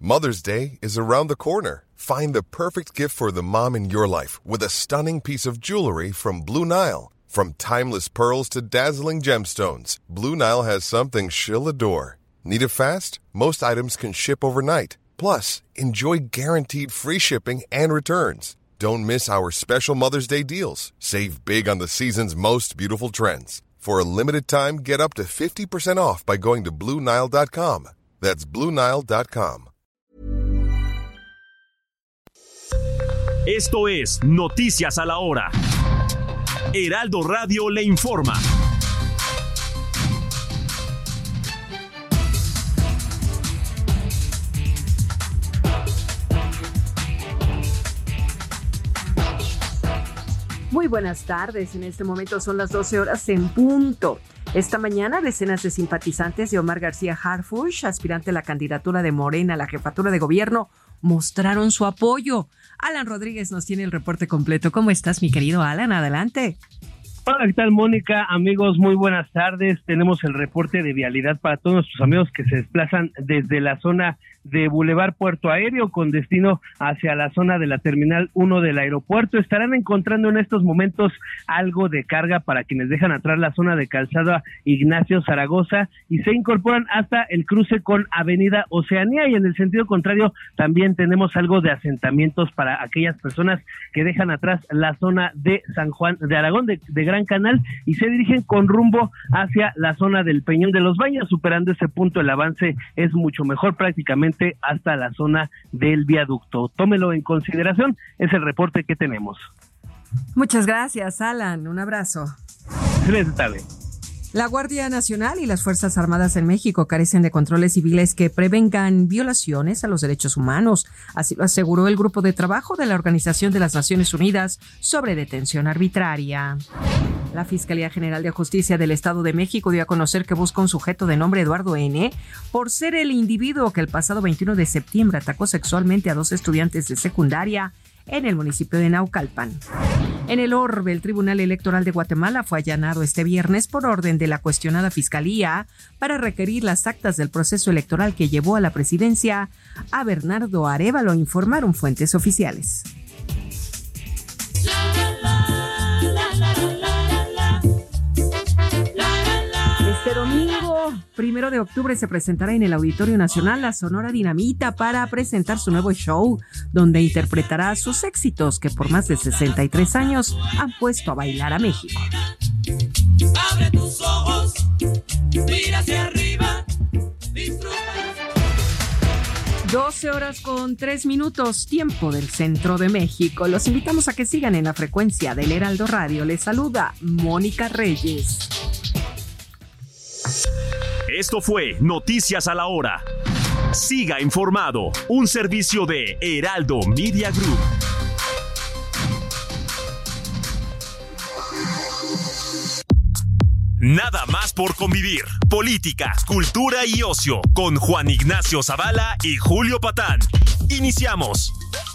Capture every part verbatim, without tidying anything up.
Mother's Day is around the corner. Find the perfect gift for the mom in your life with a stunning piece of jewelry from Blue Nile. From timeless pearls to dazzling gemstones, Blue Nile has something she'll adore. Need it fast? Most items can ship overnight. Plus, enjoy guaranteed free shipping and returns. Don't miss our special Mother's Day deals. Save big on the season's most beautiful trends. For a limited time, get up to fifty percent off by going to Blue Nile dot com. That's Blue Nile dot com. Esto es Noticias a la Hora. Heraldo Radio le informa. Muy buenas tardes, en este momento son las doce horas en punto. Esta mañana, decenas de simpatizantes de Omar García Harfuch, aspirante a la candidatura de Morena a la jefatura de gobierno, mostraron su apoyo. Alan Rodríguez nos tiene el reporte completo. ¿Cómo estás, mi querido Alan? Adelante. Hola, ¿qué tal, Mónica? Amigos, muy buenas tardes. Tenemos el reporte de vialidad para todos nuestros amigos que se desplazan desde la zona de Boulevard Puerto Aéreo con destino hacia la zona de la Terminal uno del aeropuerto. Estarán encontrando en estos momentos algo de carga para quienes dejan atrás la zona de Calzada Ignacio Zaragoza y se incorporan hasta el cruce con Avenida Oceanía, y en el sentido contrario también tenemos algo de asentamientos para aquellas personas que dejan atrás la zona de San Juan de Aragón, de, de Gran Canal, y se dirigen con rumbo hacia la zona del Peñón de los Baños. Superando ese punto, el avance es mucho mejor, prácticamente hasta la zona del viaducto. Tómelo en consideración, es el reporte que tenemos. Muchas gracias, Alan. Un abrazo. Excelente tarde. La Guardia Nacional y las Fuerzas Armadas en México carecen de controles civiles que prevengan violaciones a los derechos humanos. Así lo aseguró el Grupo de Trabajo de la Organización de las Naciones Unidas sobre Detención Arbitraria. La Fiscalía General de Justicia del Estado de México dio a conocer que busca un sujeto de nombre Eduardo N. por ser el individuo que el pasado veintiuno de septiembre atacó sexualmente a dos estudiantes de secundaria en el municipio de Naucalpan. En el orbe, el Tribunal Electoral de Guatemala fue allanado este viernes por orden de la cuestionada Fiscalía para requerir las actas del proceso electoral que llevó a la presidencia a Bernardo Arévalo, informaron fuentes oficiales. Este domingo, primero de octubre, se presentará en el Auditorio Nacional la Sonora Dinamita para presentar su nuevo show, donde interpretará sus éxitos que por más de sesenta y tres años han puesto a bailar a México. Abre tus ojos, mira hacia arriba, disfruta. doce horas con tres minutos, tiempo del centro de México. Los invitamos a que sigan en la frecuencia del Heraldo Radio. Les saluda Mónica Reyes. Esto fue Noticias a la Hora. Siga informado, un servicio de Heraldo Media Group. Nada más por convivir. Política, cultura y ocio con Juan Ignacio Zavala y Julio Patán. Iniciamos.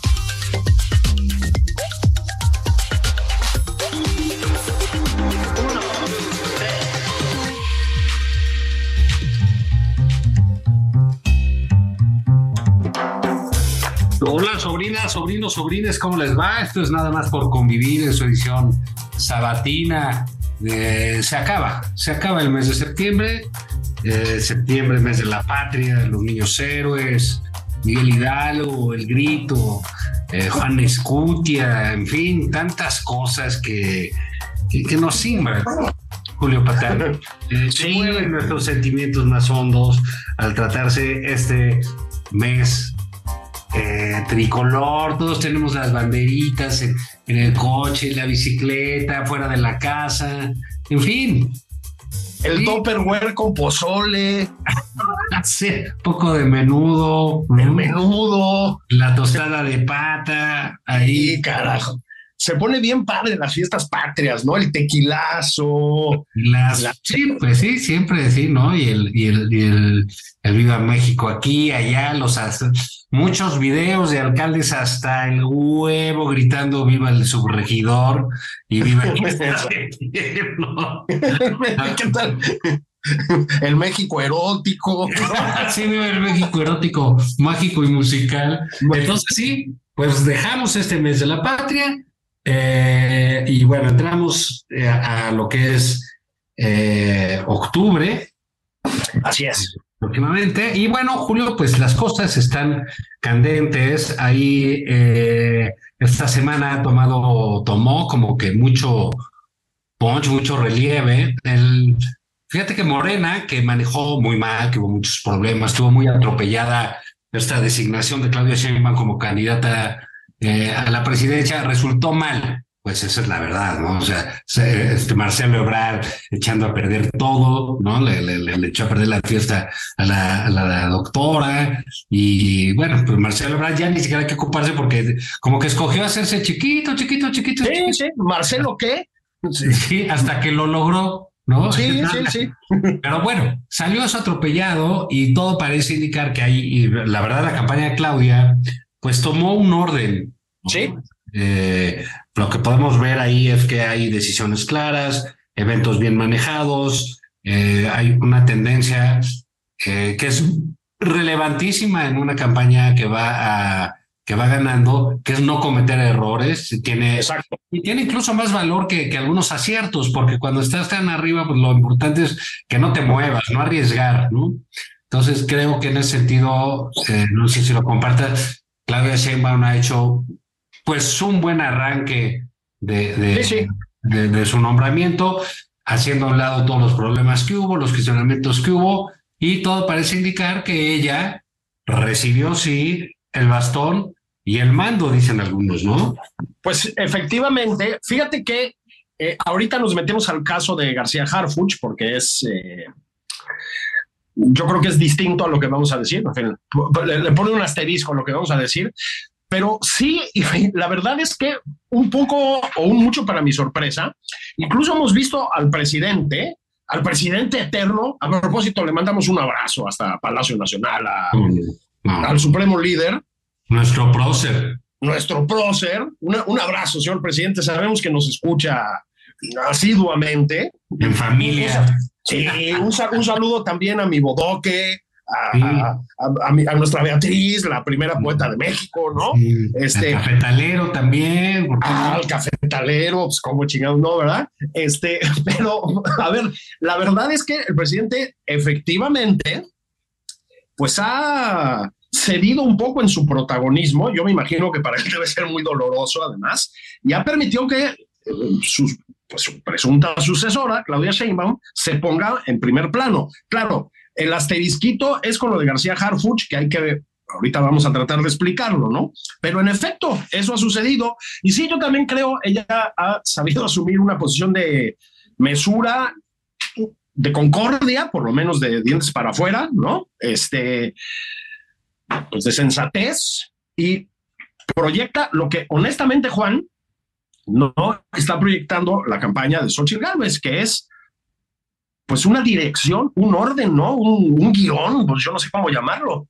Hola, sobrinas, sobrinos, sobrines, ¿cómo les va? Esto es Nada más por convivir en su edición sabatina. Eh, se acaba, se acaba el mes de septiembre. Eh, septiembre, mes de la patria, los niños héroes, Miguel Hidalgo, El Grito, eh, Juan Escutia, en fin, tantas cosas que, que, que nos simbran. Julio Patán, eh, se mueven nuestros sentimientos más hondos al tratarse este mes Eh, tricolor. Todos tenemos las banderitas en, en el coche, en la bicicleta, fuera de la casa, en fin. El Tupperware con pozole. Hace poco de menudo. El menudo. La tostada de pata. Ahí, sí, carajo. Se pone bien padre las fiestas patrias, ¿no? El tequilazo. Las, la... Sí, pues sí, siempre sí, ¿no? Y el, y el, y el, el Viva México aquí, allá, los muchos videos de alcaldes hasta el huevo gritando viva el subregidor y viva el ¿no? ¿Qué tal? el México erótico. Sí, el México erótico, mágico y musical. Entonces sí, pues dejamos este mes de la patria eh, y bueno, entramos eh, a, a lo que es eh, octubre. Así es. Próximamente. Y bueno, Julio, pues las cosas están candentes. Ahí eh, esta semana ha tomado, tomó como que mucho punch, mucho relieve. El, fíjate que Morena, que manejó muy mal, que hubo muchos problemas, estuvo muy atropellada esta designación de Claudia Sheinbaum como candidata eh, a la presidencia, resultó mal. Pues esa es la verdad, ¿no? O sea, se, este Marcelo Ebrard echando a perder todo, ¿no? Le, le, le echó a perder la fiesta a la, a la, a la doctora y bueno, pues Marcelo Ebrard ya ni siquiera hay que ocuparse porque como que escogió hacerse chiquito, chiquito, chiquito. Sí, chiquito. sí, ¿Marcelo qué? Sí, sí, hasta que lo logró, ¿no? Sí, sí, sí. Pero bueno, salió eso atropellado y todo parece indicar que ahí, y la verdad, la campaña de Claudia, pues tomó un orden, ¿no? Sí. Eh, lo que podemos ver ahí es que hay decisiones claras, eventos bien manejados, eh, hay una tendencia eh, que es relevantísima en una campaña que va a que va ganando, que es no cometer errores, tiene, Exacto. Y tiene incluso más valor que, que algunos aciertos, porque cuando estás tan arriba, pues lo importante es que no te muevas, no arriesgar, ¿no? Entonces creo que en ese sentido, eh, no sé si lo compartas, Claudia Sheinbaum ha hecho pues un buen arranque de, de, sí, sí. de, de su nombramiento, haciendo a un lado todos los problemas que hubo, los cuestionamientos que hubo, y todo parece indicar que ella recibió, sí, el bastón y el mando, dicen algunos, ¿no? Pues efectivamente, fíjate que eh, ahorita nos metemos al caso de García Harfuch, porque es... Eh, yo creo que es distinto a lo que vamos a decir, en fin, le, le pone un asterisco a lo que vamos a decir, pero sí, la verdad es que un poco o un mucho para mi sorpresa, incluso hemos visto al presidente, al presidente eterno, a propósito le mandamos un abrazo hasta Palacio Nacional, a, no. al supremo líder. Nuestro prócer. Nuestro prócer, una, un abrazo, señor presidente, sabemos que nos escucha asiduamente. En familia. Sí, un, un saludo también a mi bodoque, A, sí. a, a, a, mi, a nuestra Beatriz, la primera poeta de México, ¿no? Sí. Este, al cafetalero también. Ah, al cafetalero, pues como chingados, no, ¿verdad? Este, pero, a ver, la verdad es que el presidente efectivamente, pues ha cedido un poco en su protagonismo, yo me imagino que para él debe ser muy doloroso además, y ha permitido que eh, sus, pues, su presunta sucesora, Claudia Sheinbaum, se ponga en primer plano. Claro, el asterisquito es con lo de García Harfuch, que hay que, ahorita vamos a tratar de explicarlo, ¿no? Pero en efecto, eso ha sucedido. Y sí, yo también creo, ella ha sabido asumir una posición de mesura, de concordia, por lo menos de dientes para afuera, ¿no? Este, pues de sensatez, y proyecta lo que honestamente, Juan, no está proyectando la campaña de Xóchitl Gálvez, que es pues una dirección, un orden, ¿no? Un, un guión, pues yo no sé cómo llamarlo.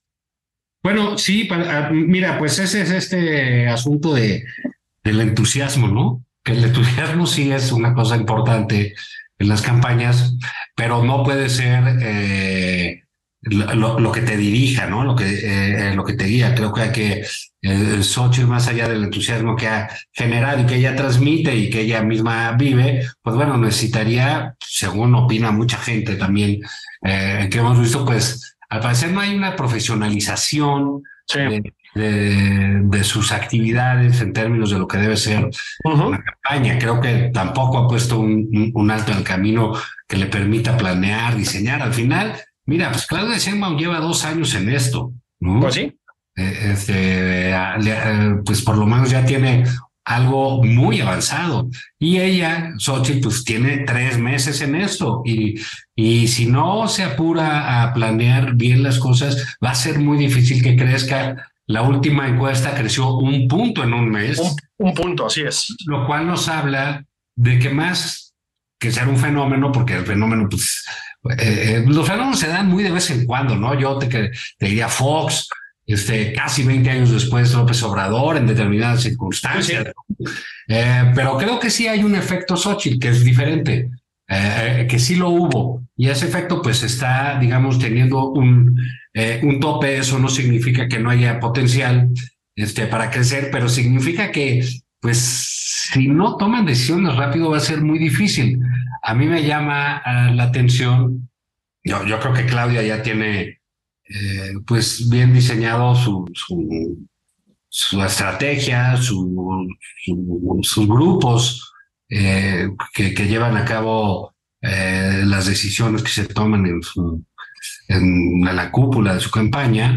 Bueno, sí, para, mira, pues ese es este asunto de, del entusiasmo, ¿no? Que el entusiasmo sí es una cosa importante en las campañas, pero no puede ser eh, lo, lo que te dirija, ¿no? Lo que, eh, lo que te guía. Creo que hay que, eh, Xóchitl, más allá del entusiasmo que ha generado y que ella transmite y que ella misma vive, pues bueno, necesitaría, según opina mucha gente también, eh, que hemos visto, pues al parecer no hay una profesionalización sí. de, de, de sus actividades en términos de lo que debe ser uh-huh. una campaña. Creo que tampoco ha puesto un, un alto en el camino que le permita planear, diseñar. Al final, mira, pues Claudia Sheinbaum lleva dos años en esto, ¿no? Pues sí. Eh, este, eh, pues por lo menos ya tiene algo muy avanzado. Y ella, Xóchitl, pues tiene tres meses en esto. Y, y si no se apura a planear bien las cosas, va a ser muy difícil que crezca. La última encuesta creció un punto en un mes. Un, un punto, así es. Lo cual nos habla de que más que ser un fenómeno, porque el fenómeno, pues, eh, los fenómenos se dan muy de vez en cuando, ¿no? Yo te, te diría Fox, este, casi veinte años después López Obrador en determinadas circunstancias. Sí. Eh, pero creo que sí hay un efecto Xóchitl que es diferente. eh, que sí lo hubo, y ese efecto pues está, digamos, teniendo un, eh, un tope. Eso no significa que no haya potencial este, para crecer, pero significa que pues si no toman decisiones rápido va a ser muy difícil. A mí me llama uh, la atención, yo, yo creo que Claudia ya tiene eh, pues bien diseñado su, su, su estrategia, su, su, sus grupos eh, que, que llevan a cabo eh, las decisiones que se toman en, su, en la cúpula de su campaña.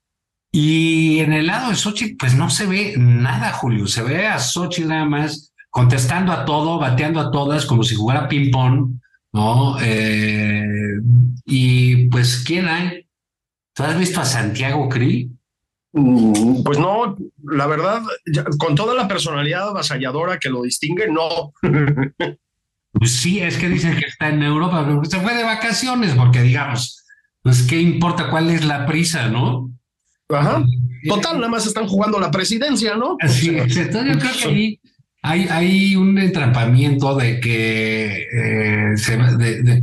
Y en el lado de Xochitl, pues no se ve nada, Julio. Se ve a Xochitl nada más contestando a todo, bateando a todas, como si jugara ping-pong, ¿no? Eh, y pues, ¿quién hay? ¿Tú has visto a Santiago Krill? Mm, pues no, la verdad, ya, con toda la personalidad avasalladora que lo distingue, no. Pues sí, es que dicen que está en Europa, pero se fue de vacaciones, porque digamos, pues qué importa cuál es la prisa, ¿no? Ajá. Total, nada más están jugando la presidencia, ¿no? Sí, entonces yo creo que ahí hay, hay un entrampamiento de que eh, se, de, de,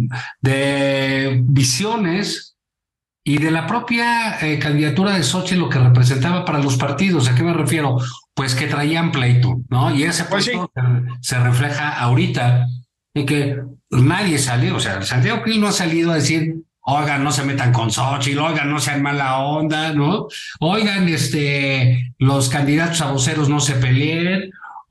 de visiones y de la propia eh, candidatura de Xochitl, lo que representaba para los partidos. ¿A qué me refiero? Pues que traían pleito, ¿no? Y ese pleito pues sí. se, se refleja ahorita en que nadie salió. O sea, Santiago Krill no ha salido a decir: oigan, no se metan con Xochitl, oigan, no sean mala onda, ¿no? Oigan, este, los candidatos a voceros no se peleen,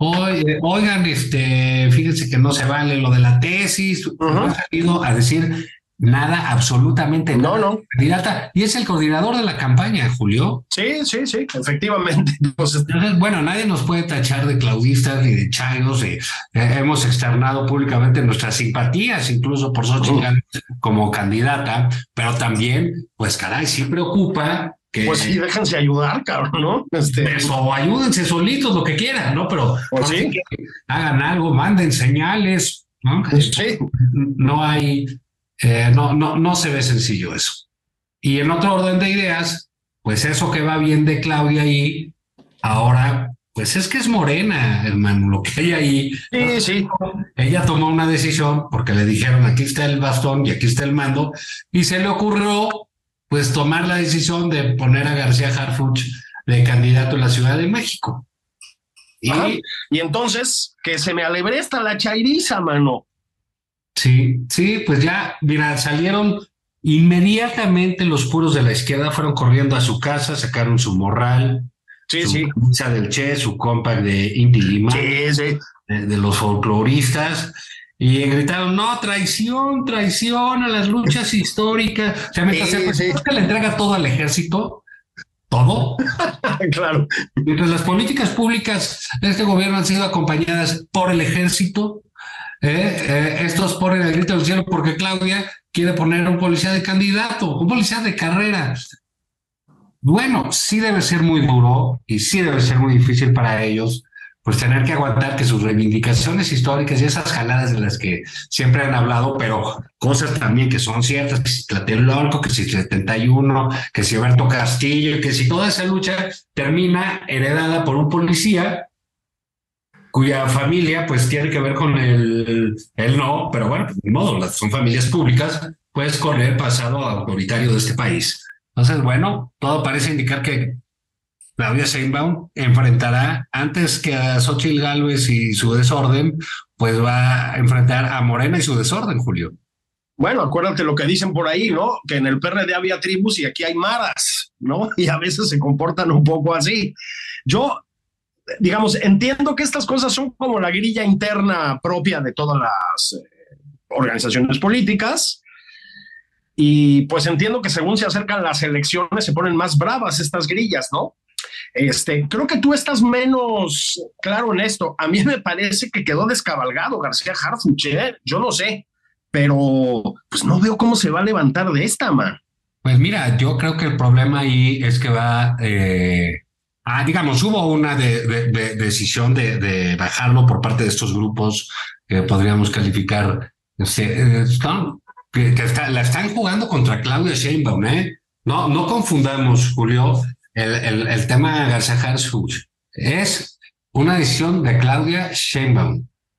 oigan, este, fíjense que no se vale lo de la tesis. Uh-huh. No ha salido a decir nada, absolutamente nada. No, no. Candidata, y es el coordinador de la campaña, Julio. Sí, sí, sí, efectivamente. Entonces, bueno, nadie nos puede tachar de claudistas ni de chairos. Y, eh, hemos externado públicamente nuestras simpatías, incluso por Xochitl uh-huh. como candidata, pero también, pues caray, sí preocupa que... Pues sí, déjense ayudar, cabrón, ¿no? Este... O ayúdense solitos, lo que quieran, ¿no? Pero pues sí. hagan algo, manden señales, ¿no? Sí. No hay... Eh, no, no, no se ve sencillo eso. Y en otro orden de ideas, pues eso que va bien de Claudia ahí, ahora, pues es que es Morena, hermano, lo que hay ahí. Sí, sí. Ella tomó una decisión porque le dijeron: aquí está el bastón y aquí está el mando, y se le ocurrió, pues, tomar la decisión de poner a García Harfuch de candidato en la Ciudad de México. Y, y entonces, que se me alebresta la chairiza, mano. Sí, sí, pues ya, mira, salieron inmediatamente los puros de la izquierda, fueron corriendo a su casa, sacaron su morral, sí, su sí. camisa del Che, su compact de Inti Limán, sí, sí. de, de los folcloristas, y gritaron: no, traición, traición a las luchas históricas. O sea, mientras sí, se sí. le entrega todo al ejército, todo. Claro. Mientras las políticas públicas de este gobierno han sido acompañadas por el ejército, Eh, eh, estos ponen el grito del cielo porque Claudia quiere poner un policía de candidato, un policía de carrera. Bueno, sí debe ser muy duro y sí debe ser muy difícil para ellos, pues tener que aguantar que sus reivindicaciones históricas y esas jaladas de las que siempre han hablado, pero cosas también que son ciertas, que si Tlatelolco, que si setenta y uno, que si Alberto Castillo, que si toda esa lucha termina heredada por un policía cuya familia pues tiene que ver con el, el no, pero bueno, de modo, son familias públicas, pues con el pasado autoritario de este país. Entonces, bueno, todo parece indicar que Claudia Sheinbaum enfrentará, antes que a Xochitl Gálvez y su desorden, pues va a enfrentar a Morena y su desorden, Julio. Bueno, acuérdate lo que dicen por ahí, ¿no? Que en el P R D había tribus y aquí hay maras, ¿no? Y a veces se comportan un poco así. Yo... digamos, entiendo que estas cosas son como la grilla interna propia de todas las eh, organizaciones políticas, y pues entiendo que según se acercan las elecciones se ponen más bravas estas grillas, ¿no? Este, creo que tú estás menos claro en esto. A mí me parece que quedó descabalgado García Harfuch, ¿eh? Yo no sé, pero pues no veo cómo se va a levantar de esta, man. Pues mira, yo creo que el problema ahí es que va... Eh... Ah, digamos, hubo una de, de, de decisión de, de bajarlo por parte de estos grupos que podríamos calificar, este, están, que, que está, la están jugando contra Claudia Sheinbaum, ¿eh? No, no confundamos, Julio, el, el, el tema de García Harfuch. Es una decisión de Claudia Sheinbaum.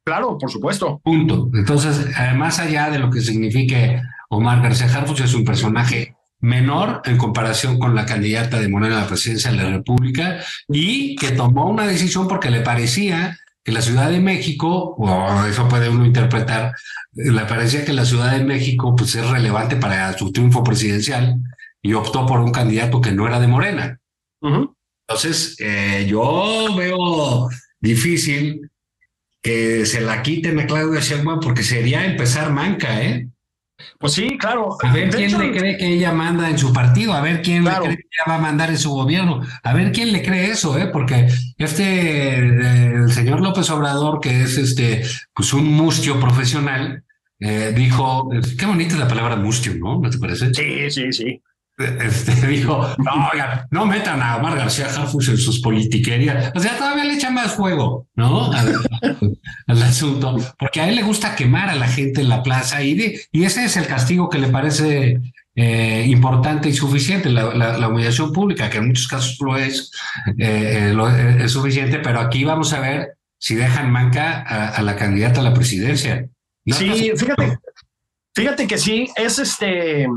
Claro, por supuesto. Punto. Entonces, eh, más allá de lo que signifique Omar García Harfuch, es un personaje menor en comparación con la candidata de Morena a la presidencia de la República y que tomó una decisión porque le parecía que la Ciudad de México, o eso puede uno interpretar, le parecía que la Ciudad de México pues es relevante para su triunfo presidencial y optó por un candidato que no era de Morena. Uh-huh. Entonces, eh, yo veo difícil que se la quiten a Claudia Sheinbaum porque sería empezar manca, ¿eh? Pues sí, claro. A ver quién hecho, le cree que ella manda en su partido, a ver quién claro. le cree que ella va a mandar en su gobierno, a ver quién le cree eso, ¿eh? Porque este, eh, el señor López Obrador, que es este, pues un mustio profesional, eh, dijo, qué bonita es la palabra mustio, ¿no? ¿No te parece? Sí, sí, sí. Este, dijo, no, oigan, no metan a Omar García Harfuch en sus politiquerías. O sea, todavía le echan más fuego, ¿no? Al, al asunto, porque a él le gusta quemar a la gente en la plaza y, de, y ese es el castigo que le parece eh, importante y suficiente, la, la, la humillación pública, que en muchos casos lo es, eh, lo, eh, es suficiente, pero aquí vamos a ver si dejan manca a, a la candidata a la presidencia. ¿No? Sí, fíjate, fíjate que sí, es este...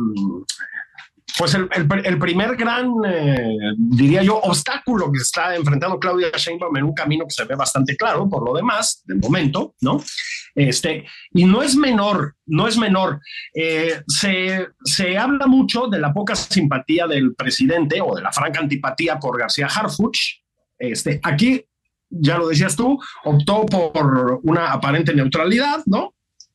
Pues el, el, el primer gran, eh, diría yo, obstáculo que está enfrentando Claudia Sheinbaum en un camino que se ve bastante claro por lo demás, de momento, ¿no? Este, y no es menor, no es menor. Eh, se, se habla mucho de la poca simpatía del presidente o de la franca antipatía por García Harfuch. Este, aquí, ya lo decías tú, optó por una aparente neutralidad, ¿no?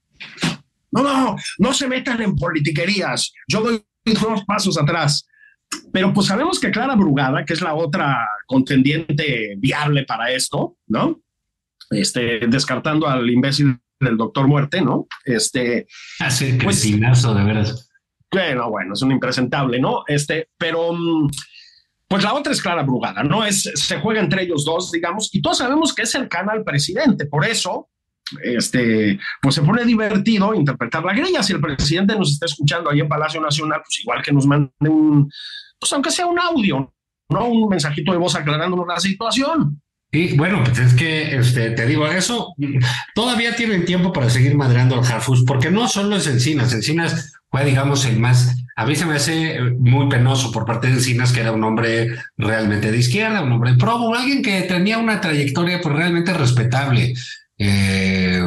No, no, no se metan en politiquerías. Yo doy unos pasos atrás, pero pues sabemos que Clara Brugada, que es la otra contendiente viable para esto, ¿no? Este, descartando al imbécil del doctor Muerte, ¿no? Este, hace pues, cretinazo, de veras. Bueno, bueno, es un impresentable, ¿no? Este, pero pues la otra es Clara Brugada, ¿no? Es, se juega entre ellos dos, digamos, y todos sabemos que es cercana al presidente, por eso este, pues se pone divertido interpretar la grilla. Si el presidente nos está escuchando ahí en Palacio Nacional, pues igual que nos mande un, pues aunque sea un audio, no un mensajito de voz aclarándonos la situación. Y bueno, pues es que este, te digo, eso todavía tienen tiempo para seguir madreando al Harfuch, porque no solo es Encinas, Encinas fue, digamos, el más, a mí se me hace muy penoso por parte de Encinas, que era un hombre realmente de izquierda, un hombre pro, alguien que tenía una trayectoria pues realmente respetable. Eh,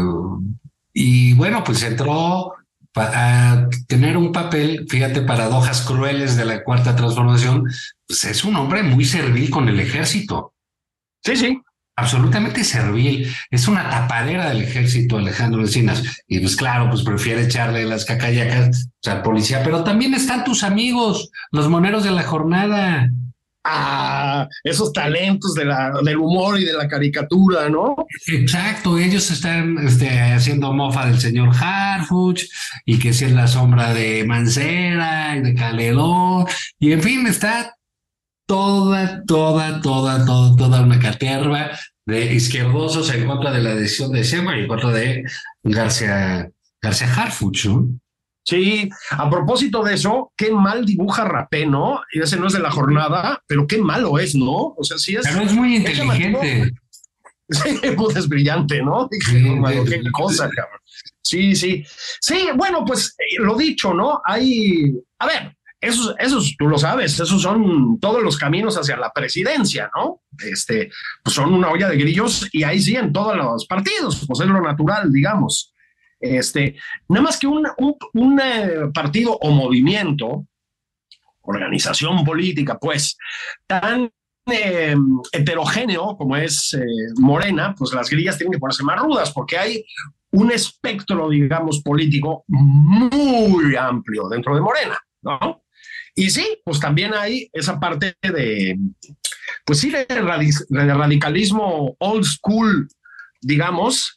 y bueno, pues entró a tener un papel, fíjate, paradojas crueles de la Cuarta Transformación, pues es un hombre muy servil con el ejército. Sí, sí. Absolutamente servil. Es una tapadera del ejército, Alejandro Encinas. Y pues claro, pues prefiere echarle las cacayacas al policía, pero también están tus amigos, los moneros de la jornada. Ah, esos talentos de la, del humor y de la caricatura, ¿no? Exacto, ellos están este, haciendo mofa del señor Harfuch y que si es la sombra de Mancera y de Calderón, y en fin, está toda, toda, toda, toda, toda una caterva de izquierdosos en contra de la decisión de Sheinbaum y en contra de García, García Harfuch, ¿no? Sí, a propósito de eso, qué mal dibuja Rapé, ¿no? Y ese no es de la jornada, pero qué malo es, ¿no? O sea, sí es... Pero es muy inteligente. Sí, pues es brillante, ¿no? Dije, sí, no, sí, qué sí, cosa, sí. cabrón. Sí, sí. Sí, bueno, pues lo dicho, ¿no? Hay... A ver, esos, esos, tú lo sabes, esos son todos los caminos hacia la presidencia, ¿no? Este, pues son una olla de grillos y ahí sí en todos los partidos, pues es lo natural, digamos. Este, nada más que un, un, un eh, partido o movimiento, organización política, pues, tan eh, heterogéneo como es eh, Morena, pues las grillas tienen que ponerse más rudas, porque hay un espectro, digamos, político muy amplio dentro de Morena, ¿no? Y sí, pues también hay esa parte de, pues sí, de, radic- de radicalismo old school, digamos,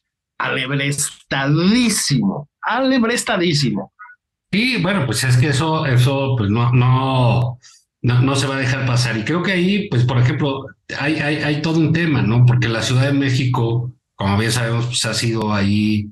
alebrestadísimo, alebrestadísimo. Y bueno, pues es que eso, eso pues no, no, no, no se va a dejar pasar. Y creo que ahí, pues, por ejemplo, hay, hay, hay todo un tema, ¿no? Porque la Ciudad de México, como bien sabemos, pues ha sido ahí,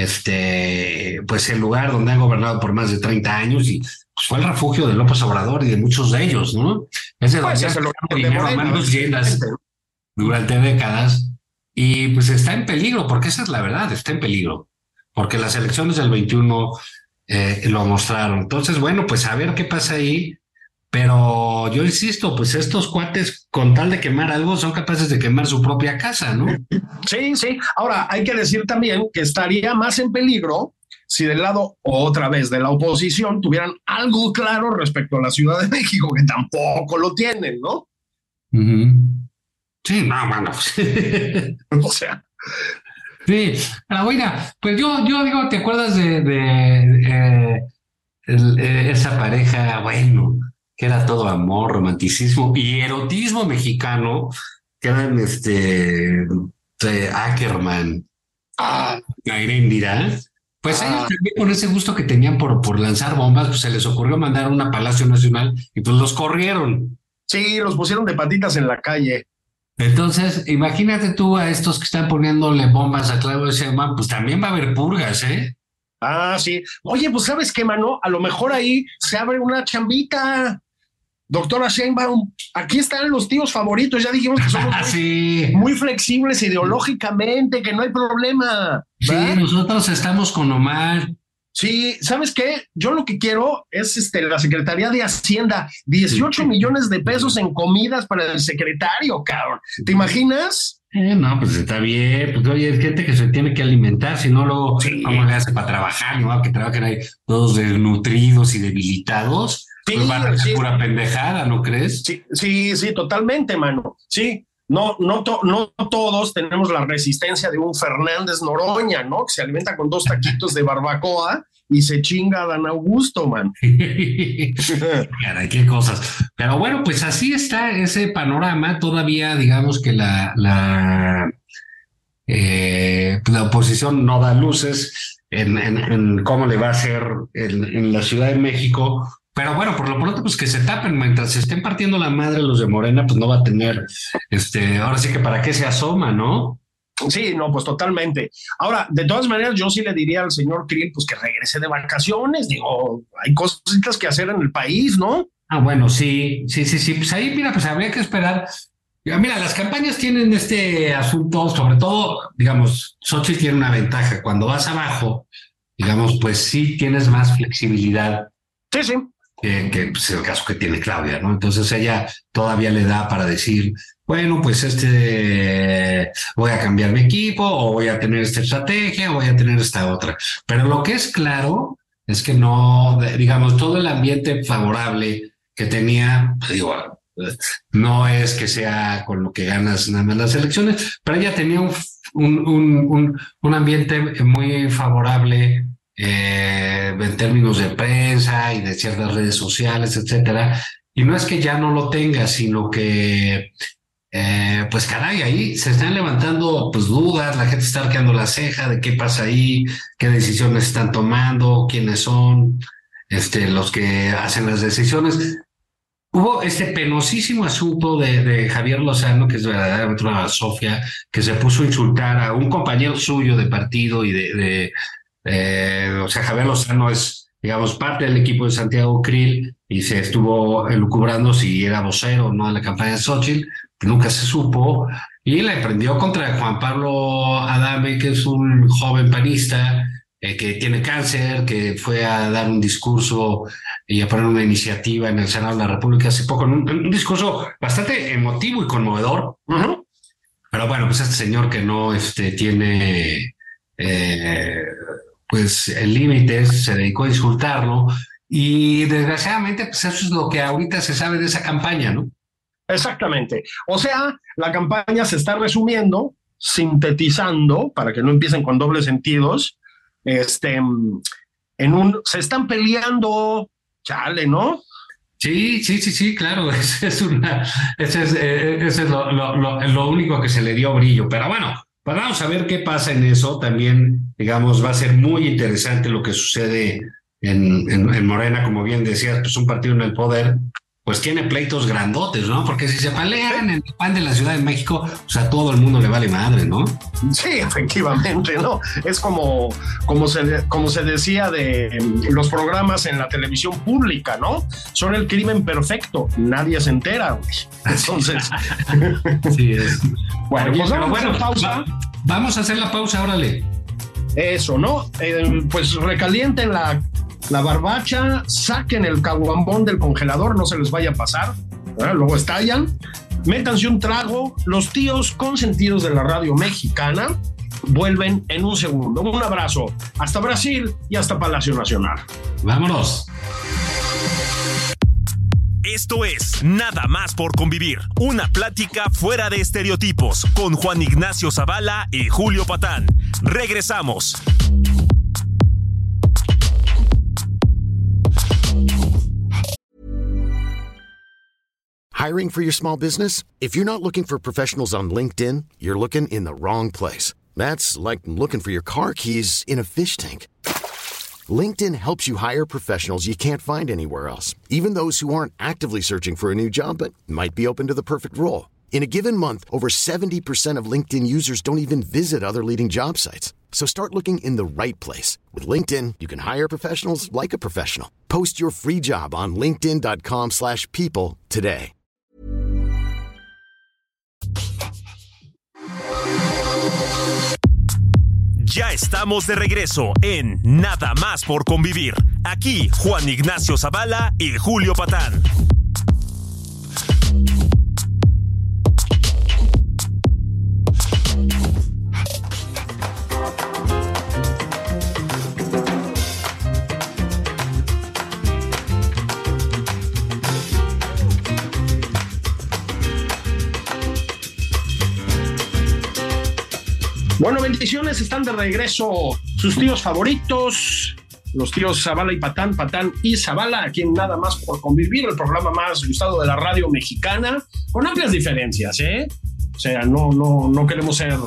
este, pues el lugar donde han gobernado por más de treinta años y pues, fue el refugio de López Obrador y de muchos de ellos, ¿no? Ese pues es el dinero a manos llenas durante décadas. y pues está en peligro, porque esa es la verdad, está en peligro, porque las elecciones del veintiuno eh, lo mostraron. Entonces, bueno, pues a ver qué pasa ahí, pero yo insisto, pues estos cuates, con tal de quemar algo, son capaces de quemar su propia casa, ¿no? Sí, sí. Ahora, hay que decir también que estaría más en peligro si del lado, otra vez, de la oposición tuvieran algo claro respecto a la Ciudad de México, que tampoco lo tienen, ¿no? Uh-huh. Sí, no, bueno. O sea. Sí, pero bueno, pues yo, yo digo, ¿te acuerdas de, de eh, el, eh, esa pareja, bueno, que era todo amor, romanticismo y erotismo mexicano, que eran este eh, Ackerman, Ah, Erendira? Pues ah, ellos también, con ese gusto que tenían por, por lanzar bombas, pues se les ocurrió mandar una a Palacio Nacional y pues los corrieron. sí, los pusieron de patitas en la calle. Entonces, imagínate tú a estos que están poniéndole bombas a Claudio Sheinbaum, pues también va a haber purgas, ¿eh? Ah, sí. Oye, pues ¿sabes qué, mano? A lo mejor ahí se abre una chambita. Doctora Sheinbaum, aquí están los tíos favoritos. Ya dijimos que somos muy, Sí. muy flexibles ideológicamente, que no hay problema. Sí, ¿verdad? nosotros estamos con Omar. Sí, ¿sabes qué? Yo lo que quiero es este, la Secretaría de Hacienda, dieciocho millones de pesos en comidas para el secretario, cabrón. ¿Te imaginas? Eh, no, pues está bien. Pues oye, hay gente que se tiene que alimentar, si no, luego, Sí. ¿cómo le hace para trabajar? ¿No? Que trabajen ahí todos desnutridos y debilitados. Sí, Pues van a hacer sí. pura pendejada, ¿no crees? Sí, sí, sí, totalmente, mano. Sí, no, no, to- no todos tenemos la resistencia de un Fernández Noroña, ¿no? Que se alimenta con dos taquitos de barbacoa y se chinga a Dan Augusto, man. Caray, qué cosas. Pero bueno, pues así está ese panorama. Todavía, digamos que la, la, eh, la oposición no da luces en, en, en cómo le va a hacer en, en la Ciudad de México. Pero bueno, por lo pronto, pues que se tapen, mientras se estén partiendo la madre los de Morena, pues no va a tener, este, ahora sí que para qué se asoma, ¿no? Sí, no, pues totalmente. Ahora, de todas maneras, yo sí le diría al señor Krill, pues que regrese de vacaciones. Digo, hay cositas que hacer en el país, ¿no? Ah, bueno, sí, sí, sí, sí. Pues ahí, mira, pues habría que esperar. Mira, las campañas tienen este asunto, sobre todo, digamos, Xochitl tiene una ventaja. Cuando vas abajo, digamos, pues sí tienes más flexibilidad Sí, sí. que, que pues, el caso que tiene Claudia, ¿no? Entonces ella todavía le da para decir, bueno, pues este, voy a cambiar mi equipo, o voy a tener esta estrategia, o voy a tener esta otra. Pero lo que es claro es que no, digamos, todo el ambiente favorable que tenía, pues, digo, no es que sea con lo que ganas nada más las elecciones, pero ella tenía un, un, un, un, un ambiente muy favorable eh, en términos de prensa y de ciertas redes sociales, etcétera. Y no es que ya no lo tenga, sino que, eh, pues caray, ahí se están levantando pues dudas, la gente está arqueando la ceja de qué pasa ahí, qué decisiones están tomando, quiénes son este, los que hacen las decisiones. Hubo este penosísimo asunto de, de Javier Lozano, que es verdaderamente una basofia, que se puso a insultar a un compañero suyo de partido y de, de eh, o sea, Javier Lozano es, digamos, parte del equipo de Santiago Krill y se estuvo elucubrando si era vocero o no de la campaña de Xochitl, nunca se supo, y la emprendió contra Juan Pablo Adame, que es un joven panista eh, que tiene cáncer, que fue a dar un discurso y a poner una iniciativa en el Senado de la República hace poco, un, un discurso bastante emotivo y conmovedor. Uh-huh. Pero bueno, pues este señor que no este, tiene eh, pues límites, se dedicó a insultarlo, y desgraciadamente pues eso es lo que ahorita se sabe de esa campaña, ¿no? Exactamente. O sea, la campaña se está resumiendo, sintetizando, para que no empiecen con dobles sentidos, este, en un, se están peleando, chale, ¿no? Sí, sí, sí, sí, claro, ese es una, ese es, eh, ese es lo, lo, lo, lo único que se le dio brillo, pero bueno, pues vamos a ver qué pasa en eso. También, digamos, va a ser muy interesante lo que sucede en, en, en Morena, como bien decías, pues un partido en el poder, pues tiene pleitos grandotes, ¿no? Porque si se pelean en el P A N de la Ciudad de México, o sea, a todo el mundo le vale madre, ¿no? Sí, efectivamente, ¿no? Es como, como, se, como se decía de los programas en la televisión pública, ¿no? Son el crimen perfecto, nadie se entera, güey. Entonces... Sí, es. Bueno, Oye, pues pero vamos bueno, a hacer pausa. va- vamos a hacer la pausa, órale. Eso, ¿no? Eh, pues recalienten la, la barbacha, saquen el caguambón del congelador, no se les vaya a pasar, ¿verdad? Luego estallan, métanse un trago, los tíos consentidos de la radio mexicana vuelven en un segundo. Un abrazo, hasta Brasil y hasta Palacio Nacional. Vámonos. Esto es Nada más por convivir, una plática fuera de estereotipos con Juan Ignacio Zavala y Julio Patán. Regresamos. Hiring for your small business? If you're not looking for professionals on LinkedIn, you're looking in the wrong place. That's like looking for your car keys in a fish tank. LinkedIn helps you hire professionals you can't find anywhere else, even those who aren't actively searching for a new job but might be open to the perfect role. In a given month, over seventy percent of LinkedIn users don't even visit other leading job sites. So start looking in the right place. With LinkedIn, you can hire professionals like a professional. Post your free job on linkedin.com slash people today. Ya estamos de regreso en Nada más por convivir. Aquí Juan Ignacio Zavala y Julio Patán. Bueno, bendiciones, están de regreso sus tíos favoritos, los tíos Zavala y Patán, Patán y Zavala, aquí en Nada más por convivir, el programa más gustado de la radio mexicana, con amplias diferencias, ¿eh? O sea, no, no, no queremos ser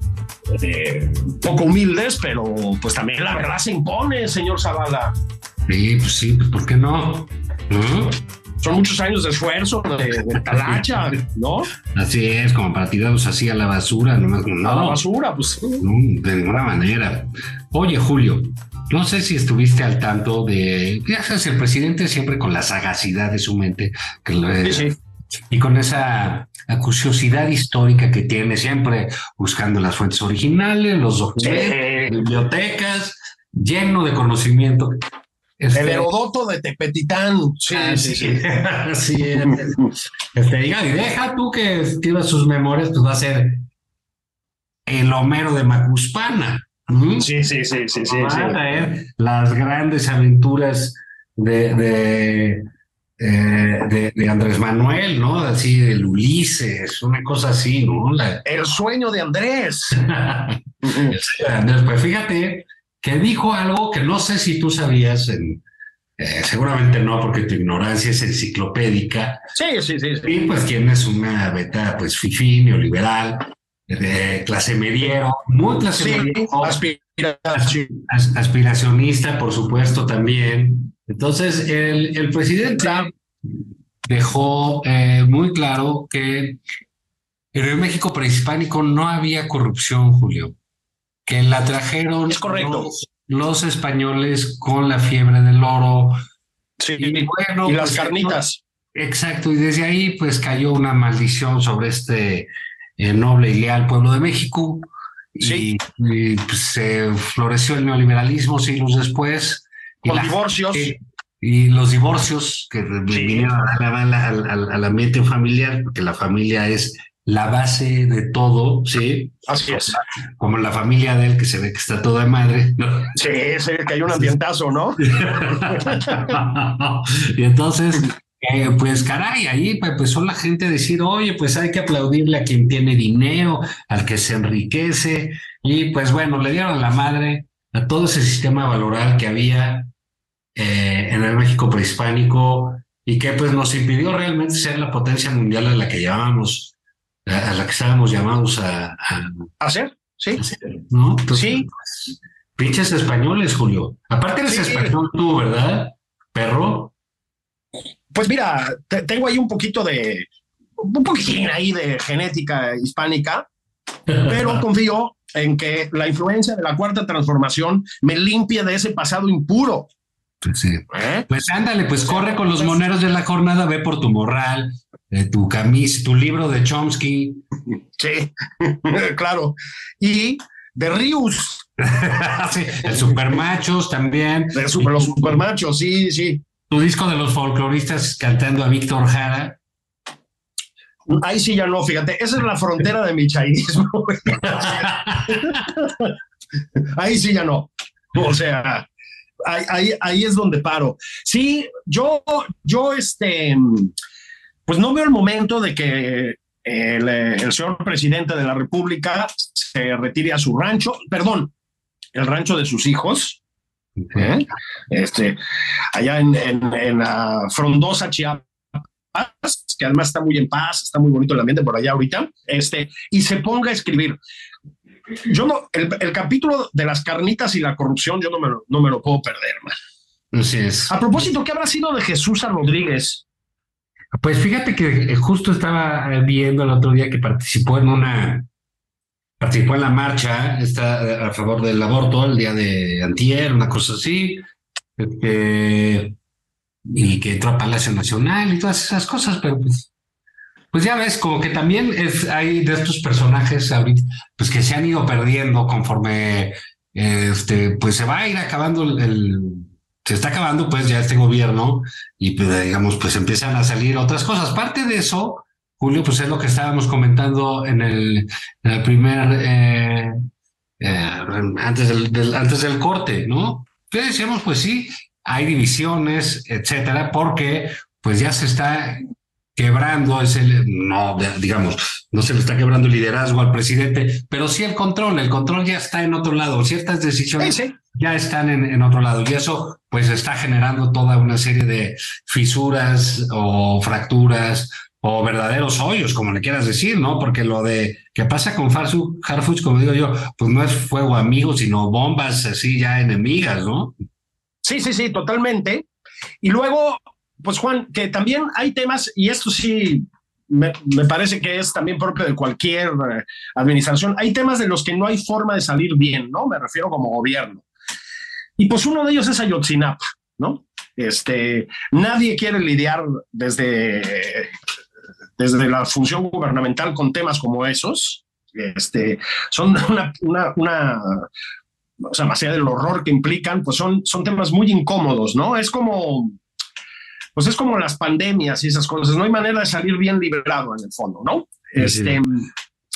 eh, poco humildes, pero pues también la verdad se impone, señor Zavala. Sí, pues sí, pues ¿por qué no? ¿No? Son muchos años de esfuerzo, de, de talacha, ¿no? Así es, como para tirarlos así a la basura, nomás, no, A la basura, pues. no, de ninguna manera. Oye, Julio, no sé si estuviste al tanto de, ya sabes, el presidente siempre con la sagacidad de su mente, que lo, Sí, sí. y con esa acuciosidad histórica que tiene, siempre buscando las fuentes originales, los documentos, Sí. bibliotecas, lleno de conocimiento. Este, El Herodoto de Tepetitán. Sí, ah, sí, sí. Así es. Este, diga, y deja tú que escriba sus memorias, pues va a ser el Homero de Macuspana. ¿Mm? Sí, sí, sí, sí, sí, Va sí. a traer las grandes aventuras de, de, eh, de, de Andrés Manuel, ¿no? Así del Ulises, una cosa así, ¿no? La, El sueño de Andrés. Andrés, pues fíjate que dijo algo que no sé si tú sabías, en, eh, seguramente no, porque tu ignorancia es enciclopédica, Sí, sí, sí, sí. y pues tienes una beta, pues fifí, neoliberal, de clase mediero, muy clase Sí, mediero, aspiración. as- aspiracionista, por supuesto, también. Entonces, el, el presidente dejó eh, muy claro que en el México prehispánico no había corrupción, Julio, que la trajeron Es correcto. los, los españoles con la fiebre del oro. Sí. Y bueno, Y las pues, carnitas. exacto, y desde ahí pues cayó una maldición sobre este eh, noble y leal pueblo de México. Sí. Y, y, pues, se floreció el neoliberalismo siglos después. Y Con la- divorcios. y, y los divorcios que Sí. vinieron a dar al, al, al, al ambiente familiar, porque la familia es la base de todo, ¿sí? Así es. Como la familia de él, que se ve que está toda madre, ¿no? Sí, sí, que hay un ambientazo, ¿no? Y entonces, eh, pues caray, ahí pues, empezó la gente a decir, oye, pues hay que aplaudirle a quien tiene dinero, al que se enriquece, y pues bueno, le dieron la madre a todo ese sistema valoral que había eh, en el México prehispánico y que pues nos impidió realmente ser la potencia mundial a la que llamábamos, a, a la que estábamos llamados a, a ¿Hacer? Sí. ¿no? Entonces, Sí. pues, pinches españoles, Julio. Aparte eres Sí. español tú, ¿verdad? Perro. Pues mira, te, tengo ahí un poquito de, un poquitín ahí de genética hispánica, pero confío en que la influencia de la Cuarta Transformación me limpie de ese pasado impuro. Sí. ¿Eh? Pues ándale, pues corre con los moneros de la jornada, ve por tu morral, eh, tu camisa, tu libro de Chomsky. Sí, claro. Y de Rius. Sí, el Supermachos también. De super, los Supermachos, sí, sí. Tu disco de los folcloristas cantando a Víctor Jara. Ahí sí ya no, fíjate, esa es la frontera de mi chairismo. Ahí sí ya no. O sea, ahí, ahí, ahí es donde paro. Sí, yo, yo, este, pues no veo el momento de que el, el señor presidente de la República se retire a su rancho, perdón, el rancho de sus hijos, ¿eh? este, allá en, en, en la frondosa Chiapas, que además está muy en paz, está muy bonito el ambiente por allá ahorita, este, y se ponga a escribir. Yo no, el, el capítulo de las carnitas y la corrupción, yo no me lo, no me lo puedo perder, man. Así es. A propósito, ¿qué habrá sido de Jesús Rodríguez? Pues fíjate que justo estaba viendo el otro día que participó en una, participó en la marcha, está a favor del aborto el día de antier, una cosa así, este, y que entró a Palacio Nacional y todas esas cosas, pero pues, pues ya ves, como que también es, hay de estos personajes ahorita, pues que se han ido perdiendo conforme, este, pues se va a ir acabando el, el se está acabando pues ya este gobierno y pues digamos pues empiezan a salir otras cosas. Parte de eso, Julio, pues es lo que estábamos comentando en el, en el primer, eh, eh, antes del, del, antes del corte, ¿no? Que decíamos, pues sí, hay divisiones, etcétera, porque pues ya se está quebrando, es el, no, digamos, no se le está quebrando el liderazgo al presidente, pero sí el control, el control ya está en otro lado, ciertas decisiones sí, sí. ya están en, en otro lado, y eso pues está generando toda una serie de fisuras o fracturas o verdaderos hoyos, como le quieras decir, ¿no? Porque lo de que pasa con Harfuch, como digo yo, pues no es fuego amigo, sino bombas así ya enemigas, ¿no? Sí, sí, sí, totalmente. Y luego, pues Juan, que también hay temas, y esto sí me, me parece que es también propio de cualquier eh, administración, hay temas de los que no hay forma de salir bien, ¿no? Me refiero como gobierno. Y pues uno de ellos es Ayotzinapa, ¿no? Este, nadie quiere lidiar desde, desde la función gubernamental con temas como esos. Este, son una, una, una o sea, más allá del horror que implican, pues son, son temas muy incómodos, ¿no? Es como, pues es como las pandemias y esas cosas, no hay manera de salir bien librado en el fondo, ¿no? Sí, este, sí.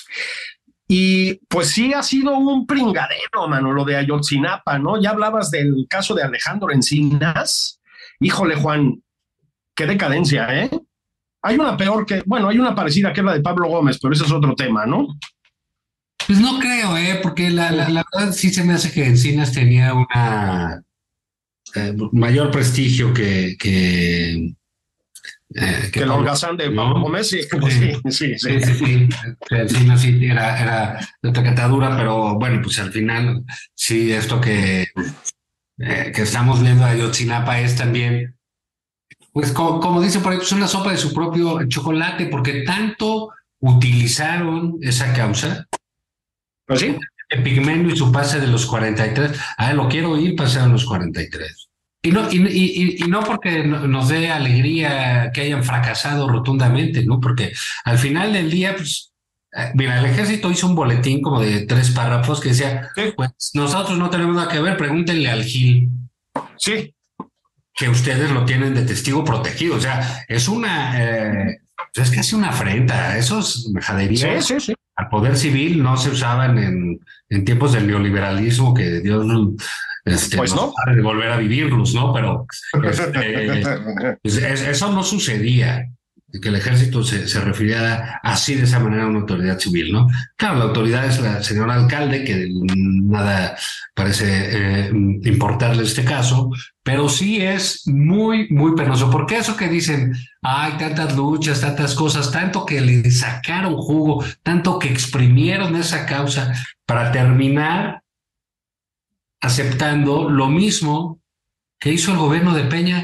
Y pues sí ha sido un pringadero, mano, lo de Ayotzinapa, ¿no? Ya hablabas del caso de Alejandro Encinas. Híjole, Juan, qué decadencia, ¿eh? Hay una peor que, bueno, hay una parecida que es la de Pablo Gómez, pero ese es otro tema, ¿no? Pues no creo, ¿eh? Porque la, la, la verdad sí se me hace que Encinas tenía una eh, mayor prestigio que... que Eh, que, que el holgazán de Pablo Gómez, sí, sí, sí, sí, sí, sí, sí. Encima sí era, era de taquetadura, pero bueno, pues al final sí, esto que, eh, que estamos viendo de Ayotzinapa es también, pues como, como dice por ahí, pues una sopa de su propio chocolate, porque tanto utilizaron esa causa. Pues sí. Epigmenio y su pase de los cuarenta y tres, ah, lo quiero oír pasar a los cuarenta y tres. Y no, y, y, y no porque nos dé alegría que hayan fracasado rotundamente, ¿no? Porque al final del día, pues, mira, el ejército hizo un boletín como de tres párrafos que decía, sí. Pues nosotros no tenemos nada que ver, pregúntenle al Gil. Sí. Que ustedes lo tienen de testigo protegido. O sea, es una, eh, es casi una afrenta. Esos majaderías sí, sí, sí. al poder civil no se usaban en, en tiempos del neoliberalismo que Dios... Este, pues no, de volver a vivirlos, ¿no? Pero este, pues es, eso no sucedía, que el ejército se, se refiriera así de esa manera a una autoridad civil, ¿no? Claro, la autoridad es la señora alcalde, que nada parece eh, importarle este caso, pero sí es muy, muy penoso, porque eso que dicen, hay tantas luchas, tantas cosas, tanto que le sacaron jugo, tanto que exprimieron esa causa para terminar aceptando lo mismo que hizo el gobierno de Peña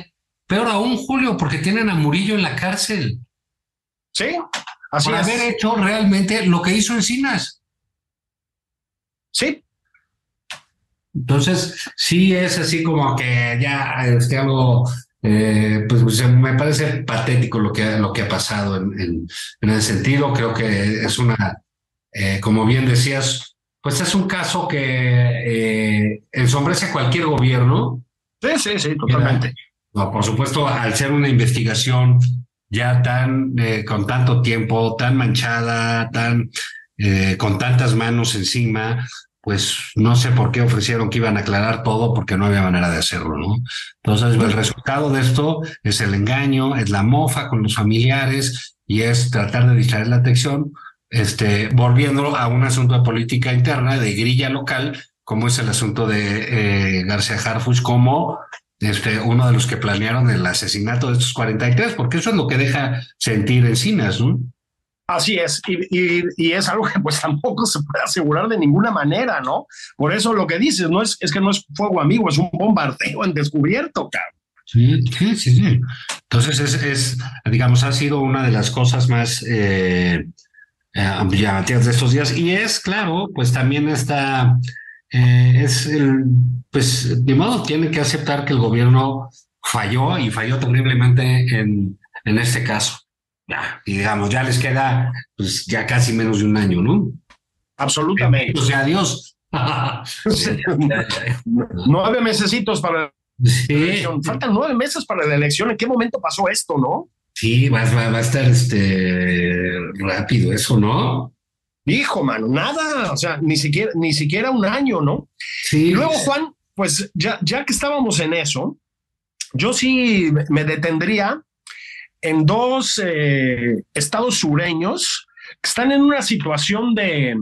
peor aún, Julio, porque tienen a Murillo en la cárcel. Sí, así por es. haber hecho realmente lo que hizo Encinas. Sí. Entonces, sí es así como que ya este, algo, eh, pues, pues me parece patético lo que, lo que ha pasado en, en, en ese sentido. Creo que es una, eh, como bien decías, pues es un caso que eh, ensombrece a cualquier gobierno. Sí, sí, sí, totalmente. No, por supuesto, al ser una investigación ya tan, eh, con tanto tiempo, tan manchada, tan, eh, con tantas manos encima, pues no sé por qué ofrecieron que iban a aclarar todo, porque no había manera de hacerlo, ¿no? Entonces, el resultado de esto es el engaño, es la mofa con los familiares y es tratar de distraer la atención, este, volviéndolo a un asunto de política interna, de grilla local, como es el asunto de eh, García Harfuch, como este, uno de los que planearon el asesinato de estos cuarenta y tres, porque eso es lo que deja sentir Encinas, ¿no? Así es, y, y, y es algo que pues tampoco se puede asegurar de ninguna manera, ¿no? Por eso lo que dices, no es, es que no es fuego amigo, es un bombardeo en descubierto, cabrón. Sí, sí, sí, sí. Entonces es, es, digamos, ha sido una de las cosas más eh, eh, llamativas de estos días, y es, claro, pues también está, eh, es el, pues, de modo, tiene que aceptar que el gobierno falló, y falló terriblemente en, en este caso. Ya, y digamos, ya les queda pues ya casi menos de un año, ¿no? Absolutamente. O sea, adiós. Nueve mesecitos para sí. la elección. Faltan nueve meses para la elección. ¿En qué momento pasó esto, no? Sí, va, va, va a estar este rápido eso, ¿no? Hijo, mano, nada. O sea, ni siquiera, ni siquiera un año, ¿no? Sí. Y luego, Juan, pues ya, ya que estábamos en eso, yo sí me detendría en dos eh, estados sureños que están en una situación de,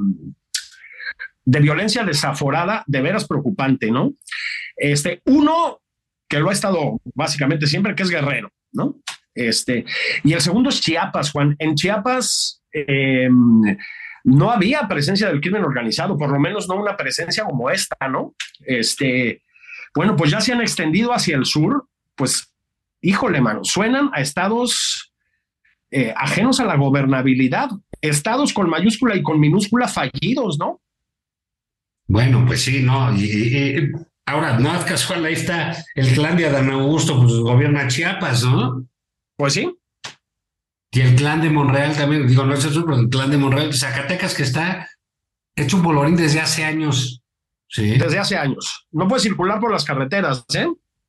de violencia desaforada de veras preocupante, ¿no? Este, uno que lo ha estado básicamente siempre, que es Guerrero, ¿no? Este, y el segundo es Chiapas, Juan. En Chiapas eh, no había presencia del crimen organizado, por lo menos no una presencia como esta, ¿no? Este, bueno, pues ya se han extendido hacia el sur, pues híjole, mano, suenan a estados eh, ajenos a la gobernabilidad, estados con mayúscula y con minúscula fallidos, ¿no? Bueno, pues sí, no, y, y ahora, no es casual, ahí está el clan de Adán Augusto, pues gobierna Chiapas, ¿no? Pues sí. Y el clan de Monreal también, digo, no es eso, pero el clan de Monreal, Zacatecas, que está hecho un bolorín desde hace años. Sí. Desde hace años. No puede circular por las carreteras, ¿eh?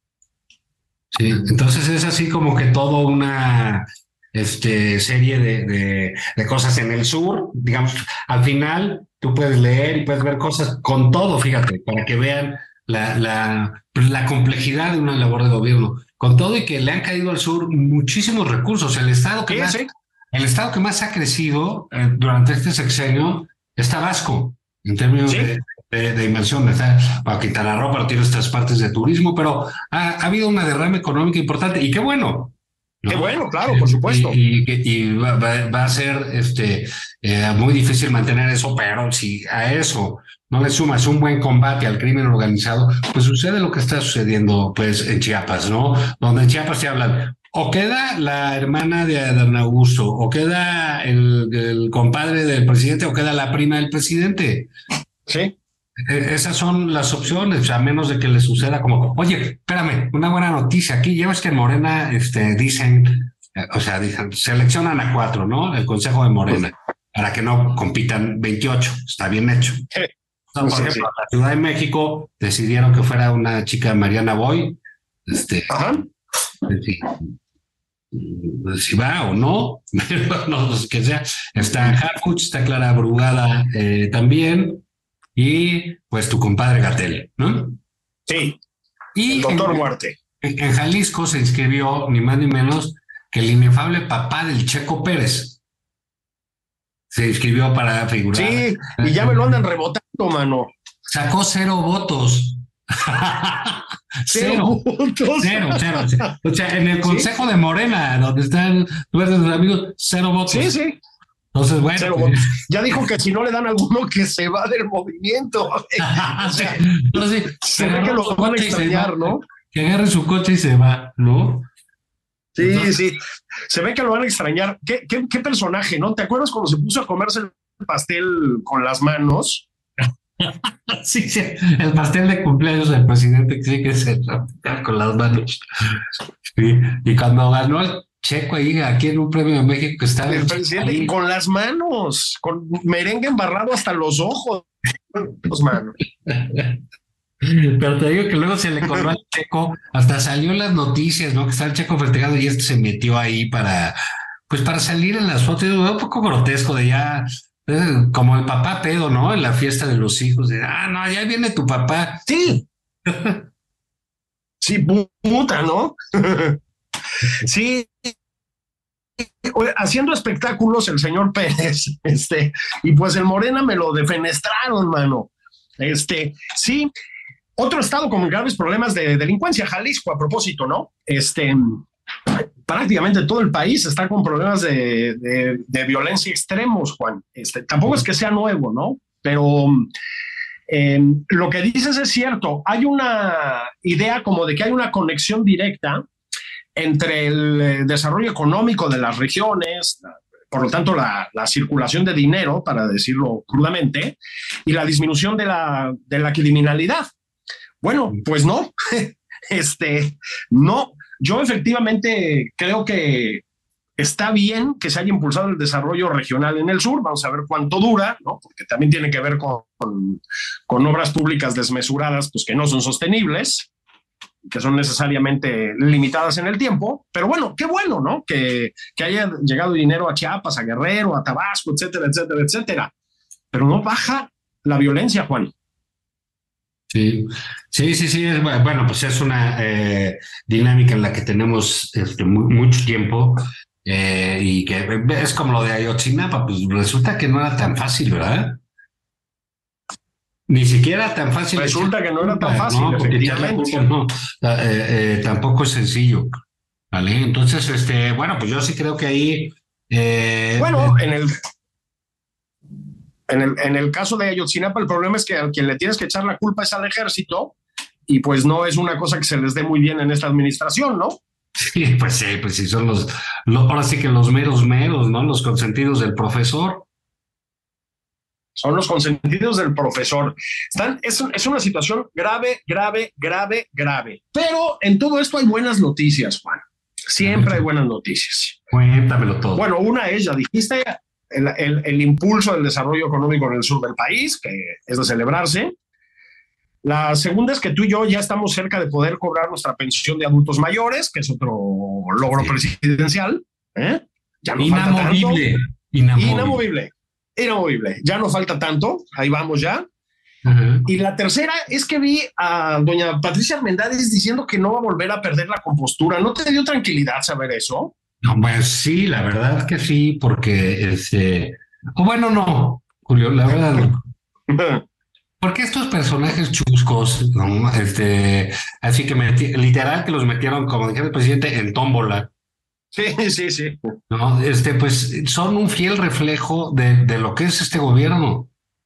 Sí, entonces es así como que todo una este, serie de, de, de cosas en el sur, digamos, al final tú puedes leer y puedes ver cosas con todo, fíjate, para que vean la, la, la complejidad de una labor de gobierno, con todo y que le han caído al sur muchísimos recursos. El estado que, sí, más, sí. El estado que más ha crecido eh, durante este sexenio es Tabasco, en términos sí. de... De, de inversión, está para Quintana Roo, para tirar estas partes de turismo, pero ha, ha habido una derrama económica importante y qué bueno. ¿no? Qué bueno, claro, por supuesto. Y, y, y va, va a ser este eh, muy difícil mantener eso, pero si a eso no le sumas un buen combate al crimen organizado, pues sucede lo que está sucediendo pues en Chiapas, ¿no? Donde en Chiapas te hablan, o queda la hermana de Adán Augusto, o queda el, el compadre del presidente, o queda la prima del presidente. Sí. Esas son las opciones, a menos de que le suceda como, oye, espérame, una buena noticia, aquí ya ves que en Morena este, dicen, o sea, dicen, seleccionan a cuatro, ¿no? El Consejo de Morena, para que no compitan veintiocho, está bien hecho. Sí. Por sí, ejemplo, sí. La Ciudad de México decidieron que fuera una chica Mariana Boy, este, ajá. Si, si va o no, no sé qué sea, está Harfuch, está Clara Brugada eh, también, y pues tu compadre Gatell, ¿no? Sí. Y el doctor en, Muerte. En, en Jalisco se inscribió ni más ni menos que el inefable papá del Checo Pérez. Se inscribió para figurar. Sí, y ya me lo andan rebotando, mano. Sacó cero votos. cero, cero votos. Cero, cero, cero. O sea, en el Consejo ¿Sí? de Morena, donde están nuestros amigos, cero votos. Sí, sí. Entonces, bueno. Cero votos. Ya dijo que si no le dan a alguno que se va del movimiento. O sea, Entonces, se ve que lo van a extrañar, ¿no? Que agarre su coche y se va, ¿no? Sí, Entonces, sí. Se ve que lo van a extrañar. ¿Qué, qué, qué personaje, ¿no? ¿Te acuerdas cuando se puso a comerse el pastel con las manos? sí, sí, el pastel de cumpleaños del presidente, sí que se tocar con las manos. Sí. Y cuando ganó el Checo ahí, aquí en un premio de México, que estaba El presidente ahí. con las manos, con merengue embarrado hasta los ojos. Los manos. Pero te digo que luego se le coló al Checo, hasta salió en las noticias, ¿no? Que estaba el Checo festejando y este se metió ahí para, pues para salir en las fotos, un poco grotesco de ya, eh, como el papá pedo, ¿no? En la fiesta de los hijos, de, ah, no, ya viene tu papá. Sí. Sí, puta, ¿no? Sí. Haciendo espectáculos el señor Pérez, este, y pues el Morena me lo defenestraron, mano. Este, sí. Otro estado con graves problemas de delincuencia, Jalisco, a propósito, ¿no? Este, prácticamente todo el país está con problemas de, de, de violencia extremos, Juan. Este, tampoco es que sea nuevo, ¿no? Pero eh, lo que dices es cierto. Hay una idea como de que hay una conexión directa entre el desarrollo económico de las regiones, por lo tanto la, la circulación de dinero, para decirlo crudamente, y la disminución de la, de la criminalidad. Bueno, pues no, este, no, yo efectivamente creo que está bien que se haya impulsado el desarrollo regional en el sur, vamos a ver cuánto dura, ¿no? Porque también tiene que ver con, con, con obras públicas desmesuradas, pues que no son sostenibles, que son necesariamente limitadas en el tiempo, pero bueno, qué bueno, ¿no? Que, que haya llegado dinero a Chiapas, a Guerrero, a Tabasco, etcétera, etcétera, etcétera, pero no baja la violencia, Juan. Sí, sí, sí, sí. Es, bueno, pues es una eh, dinámica en la que tenemos este, muy, mucho tiempo eh, y que es como lo de Ayotzinapa, pues resulta que no era tan fácil, ¿verdad? Ni siquiera tan fácil. Resulta que no era tan fácil, no, efectivamente. No, eh, eh, tampoco es sencillo, ¿vale? Entonces, este, bueno, pues yo sí creo que ahí... Eh, bueno, eh, en el... En el, en el caso de Ayotzinapa, el problema es que a quien le tienes que echar la culpa es al ejército, y pues no es una cosa que se les dé muy bien en esta administración, ¿no? Sí, pues sí, pues sí, son los, los ahora sí que los meros meros, ¿no? Los consentidos del profesor. Son los consentidos del profesor. Están, es, es una situación grave, grave, grave, grave. Pero en todo esto hay buenas noticias, Juan. Siempre hay buenas noticias. Cuéntamelo todo. Bueno, una es, ya dijiste, El, el, el impulso del desarrollo económico en el sur del país, que es de celebrarse. La segunda es que tú y yo ya estamos cerca de poder cobrar nuestra pensión de adultos mayores, que es otro logro sí. presidencial. ¿eh? Ya no inamovible, falta tanto. Inamovible. Inamovible. Inamovible. Ya no falta tanto. Ahí vamos ya. Uh-huh. Y la tercera es que vi a doña Patricia Armendáriz diciendo que no va a volver a perder la compostura. ¿No te dio tranquilidad saber eso? No, pues sí, la verdad que sí, porque este, o bueno, no, Julio, la verdad no. Porque estos personajes chuscos, ¿no? Este, así que meti- literal que los metieron, como dijera el presidente, en tómbola. Sí, sí, sí. No, este, pues son un fiel reflejo de, de lo que es este gobierno.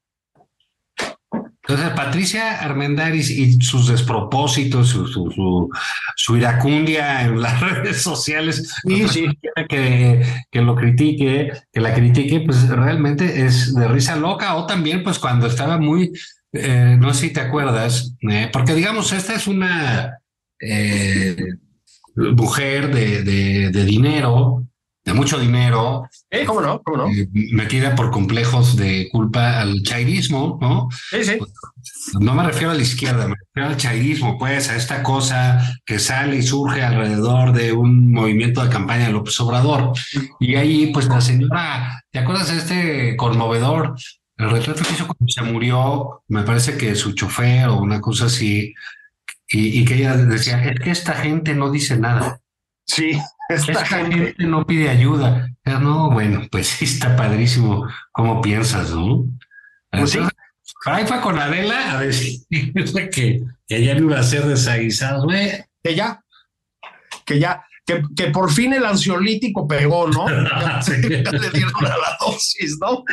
Entonces, Patricia Armendáriz y sus despropósitos, su, su, su, su iracundia en las redes sociales, sí, sí. Que, que lo critique, que la critique, pues realmente es de risa loca. O también, pues cuando estaba muy, eh, no sé si te acuerdas, eh, porque digamos, esta es una eh, mujer de, de, de dinero, de mucho dinero, ¿Eh? ¿Cómo no? ¿Cómo no? eh, metida por complejos de culpa al chairismo, ¿no? Sí, sí. No me refiero a la izquierda, me refiero al chairismo, pues, a esta cosa que sale y surge alrededor de un movimiento de campaña de López Obrador. Y ahí, pues, la señora, ¿te acuerdas de este conmovedor? El retrato que hizo cuando se murió, me parece que su chofer o una cosa así, y, y que ella decía, es que esta gente no dice nada. Sí, esta, esta gente... gente no pide ayuda. Pero no, bueno, pues sí está padrísimo cómo piensas, ¿no? Pues Entonces, sí. ahí fue con Adela a decir que, que ya no iba a ser desaguisado, güey. Que ya, que ya, que, que por fin el ansiolítico pegó, ¿no? Ya, Sí. ya le dieron a la dosis, ¿no?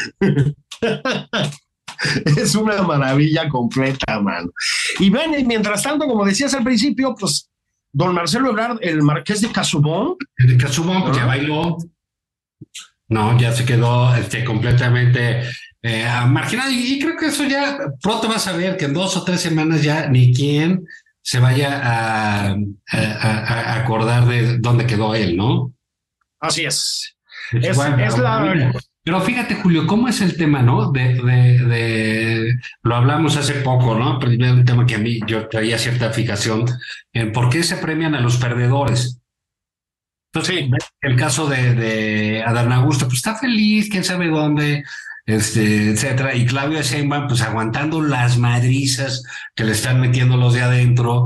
Es una maravilla completa, mano. Y ven, y mientras tanto, como decías al principio, pues don Marcelo Ebrard, el marqués de Casaubon. El de Casaubon, pues ¿no? ya bailó. No, ya se quedó este, completamente eh, marginado. Y, y creo que eso ya pronto vas a ver que en dos o tres semanas ya ni quien se vaya a, a, a, a acordar de dónde quedó él, ¿no? Así es. Es, Es, bueno, es la... mira, pero fíjate, Julio, ¿cómo es el tema, no? De, de, de, lo hablamos hace poco, ¿no? Pero es un tema que a mí yo traía cierta fijación en por qué se premian a los perdedores. Entonces, Sí. el caso de, de Adán Augusto, pues está feliz, quién sabe dónde, este, etcétera. Y Claudia Sheinbaum, pues aguantando las madrizas que le están metiendo los de adentro.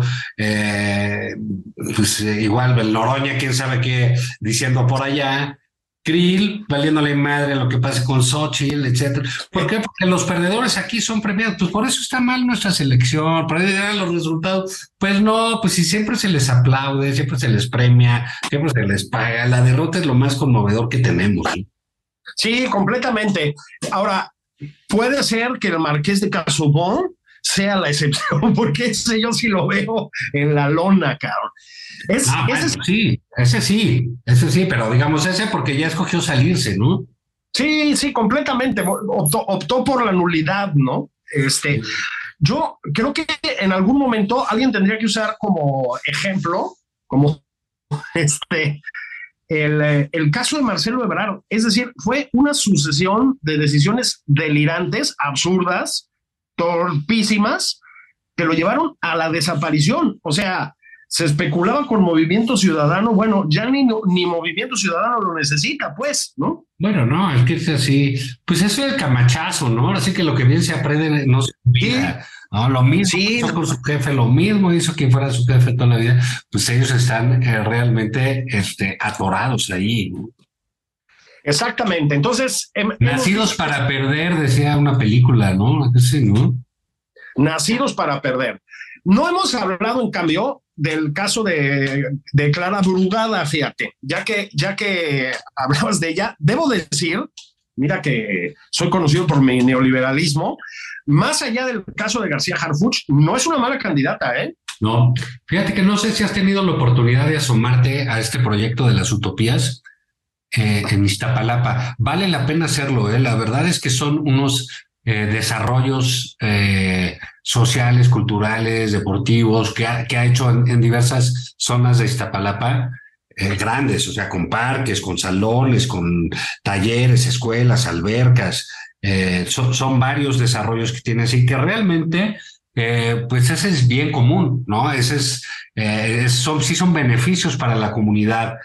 Eh, pues eh, igual, el Noroña, quién sabe qué, diciendo por allá. Krill, valiéndole madre lo que pasa con Xochitl, etcétera. ¿Por qué? Porque los perdedores aquí son premiados. Pues por eso está mal nuestra selección, por eso dan los resultados. Pues no, pues si siempre se les aplaude, siempre se les premia, siempre se les paga. La derrota es lo más conmovedor que tenemos, ¿sí? Sí, completamente. Ahora, puede ser que el marqués de Casaubon sea la excepción, porque ese yo sí lo veo en la lona, cabrón. Es, Ah, ese bueno, es- sí, ese sí, ese sí, pero digamos ese porque ya escogió salirse, ¿no? sí, sí, completamente. Optó, optó por la nulidad, ¿no? Este, yo creo que en algún momento alguien tendría que usar como ejemplo, como este, el, eh, el caso de Marcelo Ebrard. Es decir, fue una sucesión de decisiones delirantes, absurdas, torpísimas, que lo llevaron a la desaparición. O sea, se especulaba con Movimiento Ciudadano. Bueno, ya ni, ni Movimiento Ciudadano lo necesita, pues, ¿no? Bueno, no, es que es así, pues eso es el camachazo, ¿no? Así que lo que bien se aprende no se olvida, ¿no? Lo mismo Sí. hizo con su jefe, lo mismo hizo quien fuera su jefe toda la vida, pues ellos están eh, realmente este, atorados ahí, ¿no? Exactamente. Entonces, hem- Nacidos hemos- para perder, decía una película, ¿no? Sí, ¿no? nacidos para perder. No hemos hablado, en cambio, del caso de, de Clara Brugada, fíjate, ya que, ya que hablabas de ella, debo decir, mira que soy conocido por mi neoliberalismo, más allá del caso de García Harfuch, no es una mala candidata, ¿eh? No, fíjate que no sé si has tenido la oportunidad de asomarte a este proyecto de las utopías eh, en Iztapalapa. Vale la pena hacerlo, ¿eh? La verdad es que son unos eh, desarrollos eh, sociales, culturales, deportivos que ha, que ha hecho en, en diversas zonas de Iztapalapa. Eh, grandes, o sea, con parques, con salones, con talleres, escuelas, albercas. Eh, son, son varios desarrollos que tiene así que realmente, eh, pues ese es bien común, ¿no? Ese es, eh, es- son, sí son beneficios para la comunidad.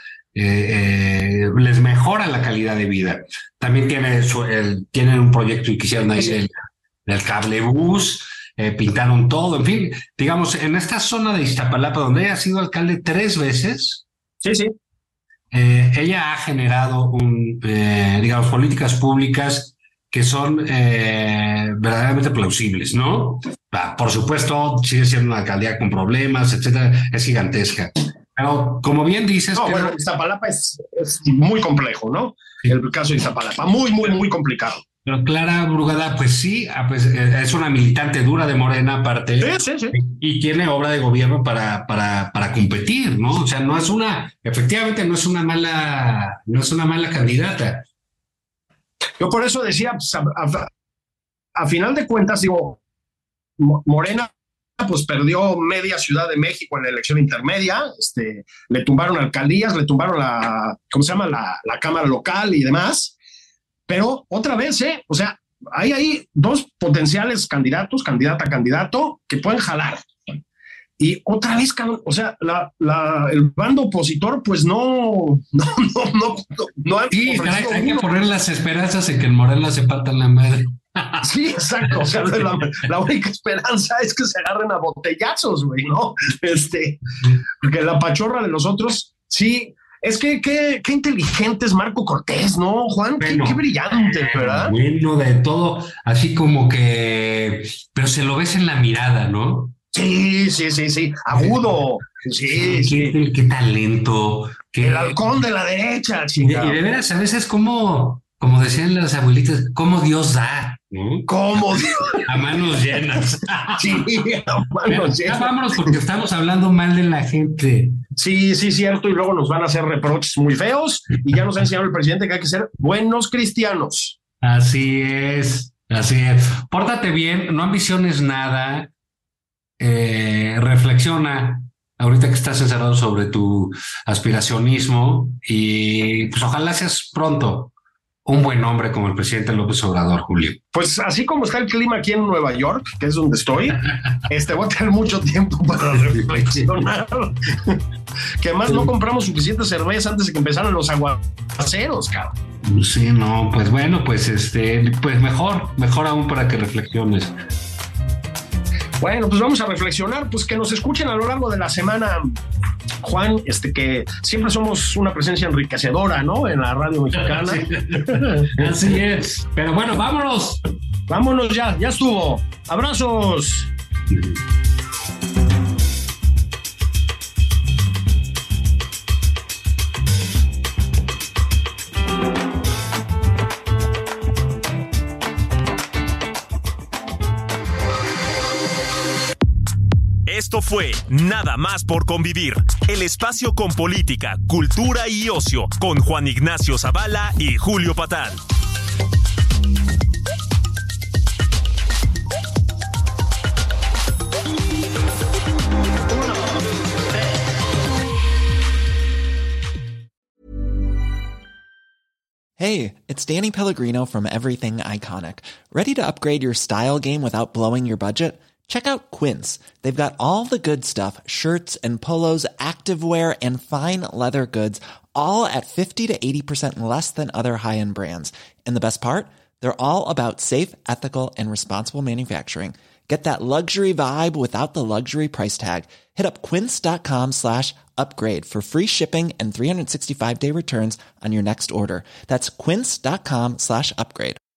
Eh, eh, les mejora la calidad de vida. También tiene su, el, tienen un proyecto y quisieron ahí el, el cablebús, eh, pintaron todo, en fin, digamos, en esta zona de Iztapalapa, donde ella ha sido alcalde tres veces, Sí, sí. eh, ella ha generado un, eh, digamos, políticas públicas que son eh, verdaderamente plausibles, ¿no? Ah, por supuesto, sigue siendo una alcaldía con problemas, etcétera, es gigantesca. Pero como bien dices, No, que bueno, Iztapalapa es, es muy complejo, ¿no? El caso de Iztapalapa, muy, muy, muy complicado. pero Clara Brugada, pues sí, ah, pues eh, es una militante dura de Morena aparte. Sí, sí, sí. Y tiene obra de gobierno para, para, para competir, ¿no? O sea, no es una, efectivamente no es una mala, no es una mala candidata. Yo por eso decía, pues, a, a- a final de cuentas, digo, Mo- Morena pues perdió media Ciudad de México en la elección intermedia, este, le tumbaron alcaldías, le tumbaron la, ¿cómo se llama? La, la Cámara Local y demás, pero otra vez, ¿eh? O sea, hay ahí dos potenciales candidatos, candidata a candidato, que pueden jalar. Y otra vez, cabrón, o sea, la, la, el bando opositor, pues no, no, no, no, no, no han Sí, caray, ofrecido hay que uno. poner las esperanzas en que en Morena se partan la madre. Sí, exacto. O sea, la, la única esperanza es que se agarren a botellazos, güey, ¿no? Este, porque la pachorra de los otros, sí. Es que qué, qué inteligente es Marco Cortés, ¿no, Juan? Qué, Bueno, qué brillante, ¿verdad? Bueno, de todo, así como que, pero se lo ves en la mirada, ¿no? Sí, sí, sí, sí. Agudo. Sí, sí. Qué, qué talento. Qué, El halcón de la derecha, y, de, chingada. y de veras, a veces como, como decían las abuelitas, cómo Dios da, ¿no? ¿Cómo Dios? A manos llenas. Sí, a manos Ya llenas. vámonos porque estamos hablando mal de la gente. Sí, sí, cierto, y luego nos van a hacer reproches muy feos y ya nos ha enseñado el presidente que hay que ser buenos cristianos. Así es, así es. Pórtate bien, no ambiciones nada, eh, reflexiona ahorita que estás encerrado sobre tu aspiracionismo y pues ojalá seas pronto un buen hombre como el presidente López Obrador, Julio. Pues así como está el clima aquí en Nueva York, que es donde estoy, este voy a tener mucho tiempo para reflexionar. Que además no compramos suficiente cerveza antes de que empezaran los aguaceros, cabrón. Sí, no, pues bueno, pues este, pues mejor, mejor aún para que reflexiones. Bueno, pues vamos a reflexionar, pues que nos escuchen a lo largo de la semana, Juan, este que siempre somos una presencia enriquecedora, ¿no? En la radio mexicana. Sí, así es. Pero bueno, vámonos. Vámonos ya, ya estuvo. Abrazos. Esto fue Nada más por convivir, el espacio con política, cultura y ocio, con Juan Ignacio Zavala y Julio Patán. Hey, it's Danny Pellegrino from Everything Iconic. Ready to upgrade your style game without blowing your budget? Check out Quince. They've got all the good stuff, shirts and polos, activewear, and fine leather goods, all at fifty to eighty percent less than other high-end brands. And the best part? They're all about safe, ethical, and responsible manufacturing. Get that luxury vibe without the luxury price tag. Hit up quince.com slash upgrade for free shipping and three sixty-five day returns on your next order. That's quince.com slash upgrade.